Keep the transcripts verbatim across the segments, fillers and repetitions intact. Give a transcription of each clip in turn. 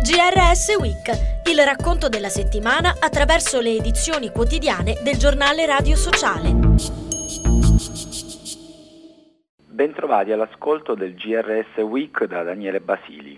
G R S Week, il racconto della settimana attraverso le edizioni quotidiane del giornale radio sociale. Bentrovati all'ascolto del G R S Week da Daniele Basili.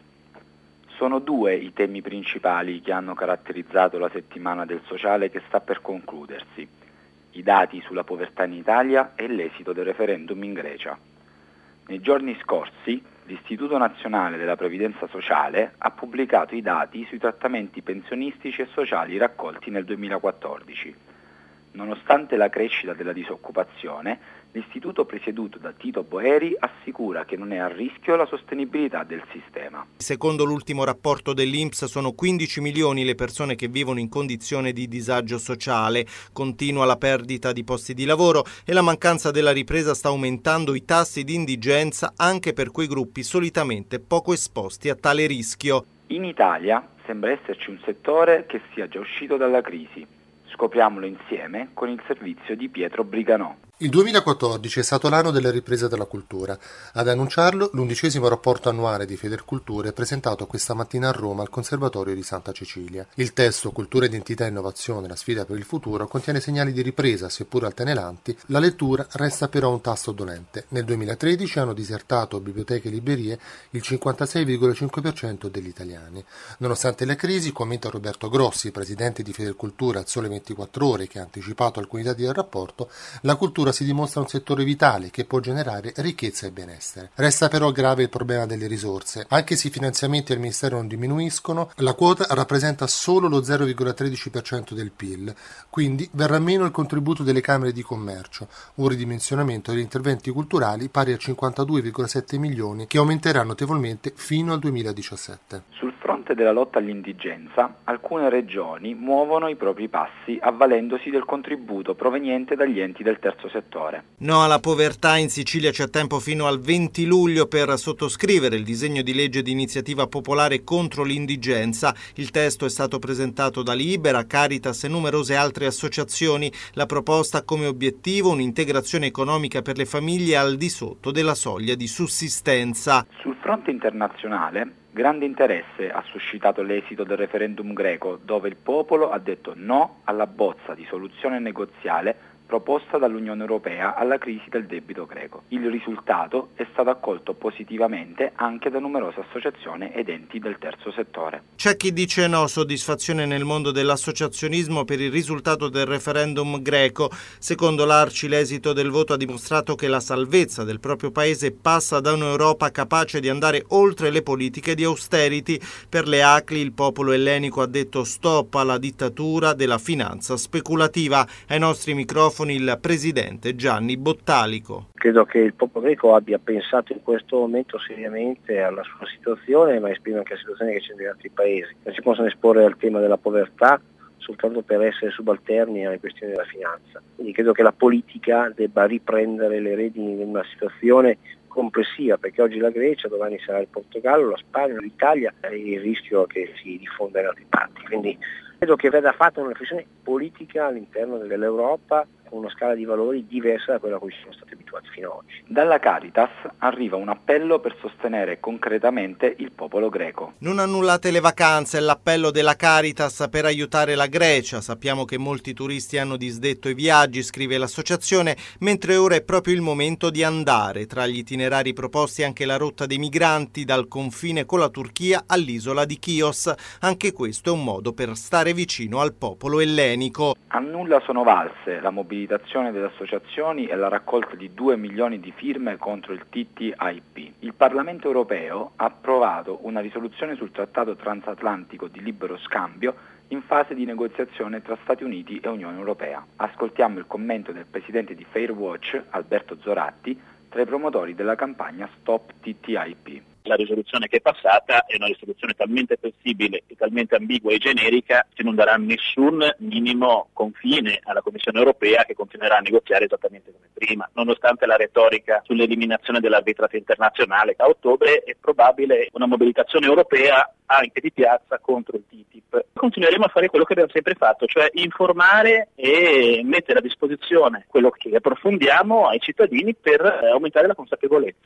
Sono due i temi principali che hanno caratterizzato la settimana del sociale che sta per concludersi: i dati sulla povertà in Italia e l'esito del referendum in Grecia. Nei giorni scorsi l'Istituto Nazionale della Previdenza Sociale ha pubblicato i dati sui trattamenti pensionistici e sociali raccolti nel duemilaquattordici. Nonostante la crescita della disoccupazione, l'istituto presieduto da Tito Boeri assicura che non è a rischio la sostenibilità del sistema. Secondo l'ultimo rapporto dell'I N P S sono quindici milioni le persone che vivono in condizione di disagio sociale, continua la perdita di posti di lavoro e la mancanza della ripresa sta aumentando i tassi di indigenza anche per quei gruppi solitamente poco esposti a tale rischio. In Italia sembra esserci un settore che sia già uscito dalla crisi. Scopriamolo insieme con il servizio di Pietro Briganò. Il duemilaquattordici è stato l'anno della ripresa della cultura. Ad annunciarlo l'undicesimo rapporto annuale di Federculture presentato questa mattina a Roma al Conservatorio di Santa Cecilia. Il testo Cultura, Identità e Innovazione, la sfida per il futuro contiene segnali di ripresa, seppur altalenanti. La lettura resta però un tasto dolente. Nel duemilatredici hanno disertato biblioteche e librerie il cinquantasei virgola cinque per cento degli italiani. Nonostante la crisi, commenta Roberto Grossi, presidente di Federculture al Sole ventiquattro Ore, che ha anticipato alcuni dati del rapporto, la cultura si dimostra un settore vitale che può generare ricchezza e benessere. Resta però grave il problema delle risorse. Anche se i finanziamenti al Ministero non diminuiscono, la quota rappresenta solo lo zero virgola tredici per cento del P I L, quindi verrà meno il contributo delle Camere di Commercio, un ridimensionamento degli interventi culturali pari a cinquantadue virgola sette milioni che aumenterà notevolmente fino al duemiladiciassette. Sul fronte della lotta all'indigenza, alcune regioni muovono i propri passi avvalendosi del contributo proveniente dagli enti del terzo settore. No alla povertà, in Sicilia c'è tempo fino al venti luglio per sottoscrivere il disegno di legge di iniziativa popolare contro l'indigenza. Il testo è stato presentato da Libera, Caritas e numerose altre associazioni. La proposta ha come obiettivo un'integrazione economica per le famiglie al di sotto della soglia di sussistenza. Sul fronte internazionale, grande interesse ha suscitato l'esito del referendum greco, dove il popolo ha detto no alla bozza di soluzione negoziale proposta dall'Unione Europea alla crisi del debito greco. Il risultato è stato accolto positivamente anche da numerose associazioni ed enti del terzo settore. C'è chi dice no, soddisfazione nel mondo dell'associazionismo per il risultato del referendum greco. Secondo l'Arci l'esito del voto ha dimostrato che la salvezza del proprio paese passa da un'Europa capace di andare oltre le politiche di austerity. Per le A C L I il popolo ellenico ha detto stop alla dittatura della finanza speculativa. Ai nostri microfoni il presidente Gianni Bottalico. Credo che il popolo greco abbia pensato in questo momento seriamente alla sua situazione, ma esprime anche la situazione che c'è negli altri paesi. Non si possono esporre al tema della povertà soltanto per essere subalterni alle questioni della finanza. Quindi credo che la politica debba riprendere le redini di una situazione complessiva, perché oggi la Grecia, domani sarà il Portogallo, la Spagna, l'Italia e il rischio che si diffonda in altre parti. Quindi credo che vada fatta una riflessione politica all'interno dell'Europa con una scala di valori diversa da quella a cui siamo stati abituati fino ad oggi. Dalla Caritas arriva un appello per sostenere concretamente il popolo greco. Non annullate le vacanze, è l'appello della Caritas per aiutare la Grecia. Sappiamo che molti turisti hanno disdetto i viaggi, scrive l'associazione, mentre ora è proprio il momento di andare. Tra gli itinerari proposti anche la rotta dei migranti dal confine con la Turchia all'isola di Chios. Anche questo è un modo per stare vicino al popolo ellenico. A nulla sono valse la mobilitazione delle associazioni e la raccolta di due milioni di firme contro il T T I P. Il Parlamento europeo ha approvato una risoluzione sul trattato transatlantico di libero scambio in fase di negoziazione tra Stati Uniti e Unione Europea. Ascoltiamo il commento del presidente di Fairwatch, Alberto Zoratti, tra i promotori della campagna Stop T T I P. La risoluzione che è passata è una risoluzione talmente flessibile e talmente ambigua e generica che non darà nessun minimo confine alla Commissione europea, che continuerà a negoziare esattamente come prima. Nonostante la retorica sull'eliminazione dell'arbitrato internazionale, a ottobre è probabile una mobilitazione europea anche di piazza contro il T T I P. Continueremo a fare quello che abbiamo sempre fatto, cioè informare e mettere a disposizione quello che approfondiamo ai cittadini per aumentare la consapevolezza.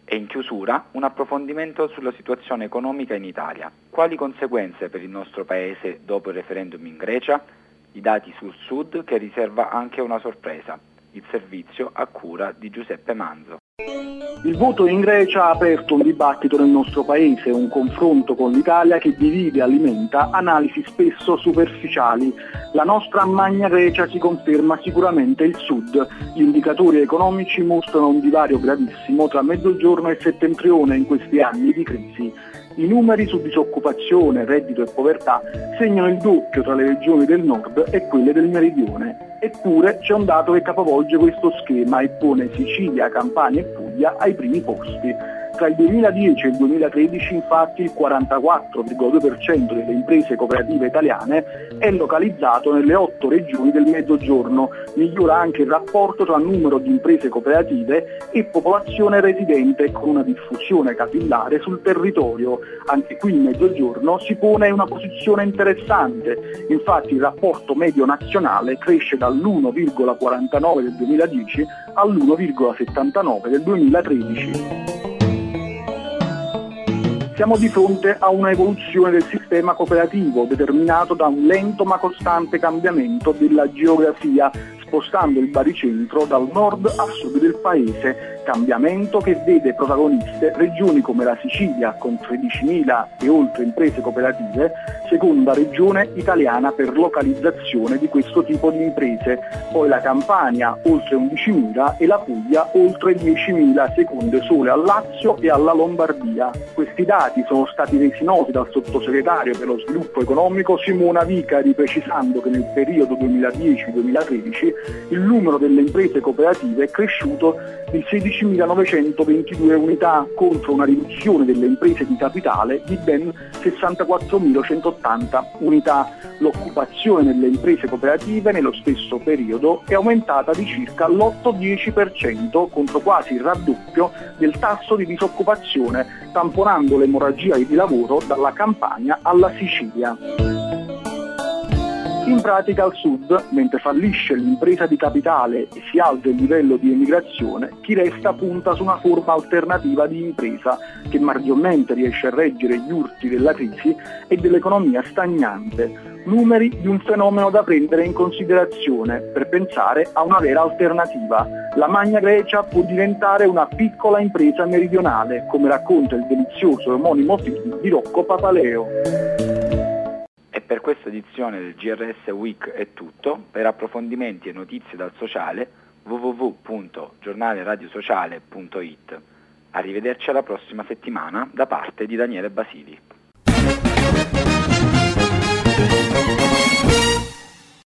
E in chiusura un approfondimento sulla situazione economica in Italia. Quali conseguenze per il nostro Paese dopo il referendum in Grecia? I dati sul Sud che riserva anche una sorpresa. Il servizio a cura di Giuseppe Manzo. Il voto in Grecia ha aperto un dibattito nel nostro Paese, un confronto con l'Italia che divide e alimenta analisi spesso superficiali. La nostra magna Grecia si conferma sicuramente il Sud. Gli indicatori economici mostrano un divario gravissimo tra Mezzogiorno e Settentrione in questi anni di crisi. I numeri su disoccupazione, reddito e povertà segnano il doppio tra le regioni del nord e quelle del meridione. Eppure c'è un dato che capovolge questo schema e pone Sicilia, Campania e Puglia ai primi posti. Tra il duemiladieci e il duemilatredici infatti il quarantaquattro virgola due per cento delle imprese cooperative italiane è localizzato nelle otto regioni del Mezzogiorno. Migliora anche il rapporto tra numero di imprese cooperative e popolazione residente con una diffusione capillare sul territorio. Anche qui il Mezzogiorno si pone in una posizione interessante. Infatti il rapporto medio nazionale cresce dall'uno virgola quarantanove del duemiladieci all'uno virgola settantanove del duemilatredici. Siamo di fronte a una evoluzione del sistema cooperativo determinato da un lento ma costante cambiamento della geografia, spostando il baricentro dal nord a sud del paese, cambiamento che vede protagoniste regioni come la Sicilia con tredicimila e oltre imprese cooperative, seconda regione italiana per localizzazione di questo tipo di imprese, poi la Campania oltre undicimila e la Puglia oltre diecimila, seconde sole al Lazio e alla Lombardia. Questi dati sono stati resi noti dal sottosegretario per lo sviluppo economico Simona Vicari, precisando che nel periodo duemiladieci duemilatredici il numero delle imprese cooperative è cresciuto di sedicimilanovecentoventidue unità contro una riduzione delle imprese di capitale di ben sessantaquattromilacentottanta unità. L'occupazione nelle imprese cooperative nello stesso periodo è aumentata di circa l'otto dieci per cento contro quasi il raddoppio del tasso di disoccupazione, tamponando l'emorragia di lavoro dalla Campania alla Sicilia. In pratica al sud, mentre fallisce l'impresa di capitale e si alza il livello di emigrazione, chi resta punta su una forma alternativa di impresa che maggiormente riesce a reggere gli urti della crisi e dell'economia stagnante. Numeri di un fenomeno da prendere in considerazione per pensare a una vera alternativa. La Magna Grecia può diventare una piccola impresa meridionale, come racconta il delizioso e omonimo film di Rocco Papaleo. E per questa edizione del G R S Week è tutto. Per approfondimenti e notizie dal sociale w w w punto giornale radio sociale punto it. Arrivederci alla prossima settimana da parte di Daniele Basili.